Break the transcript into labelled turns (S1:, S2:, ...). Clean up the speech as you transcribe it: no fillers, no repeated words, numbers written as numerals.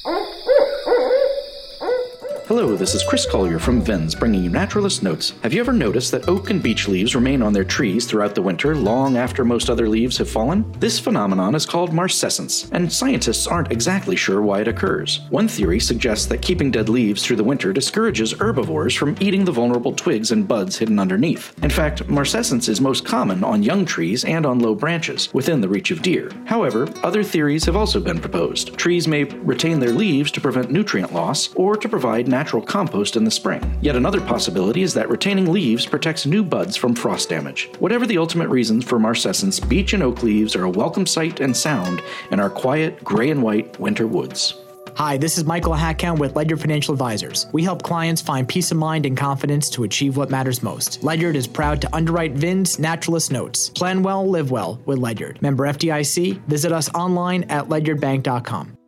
S1: Hello, this is Chris Collier from Vins, bringing you Naturalist Notes. Have you ever noticed that oak and beech leaves remain on their trees throughout the winter, long after most other leaves have fallen? This phenomenon is called marcescence, and scientists aren't exactly sure why it occurs. One theory suggests that keeping dead leaves through the winter discourages herbivores from eating the vulnerable twigs and buds hidden underneath. In fact, marcescence is most common on young trees and on low branches, within the reach of deer. However, other theories have also been proposed. Trees may retain their leaves to prevent nutrient loss, or to provide natural compost in the spring. Yet another possibility is that retaining leaves protects new buds from frost damage. Whatever the ultimate reasons for marcescence, beech and oak leaves are a welcome sight and sound in our quiet, gray and white winter woods.
S2: Hi, this is Michael Hackhound with Ledyard Financial Advisors. We help clients find peace of mind and confidence to achieve what matters most. Ledyard is proud to underwrite Vins Naturalist Notes. Plan well, live well with Ledyard. Member FDIC. Visit us online at ledyardbank.com.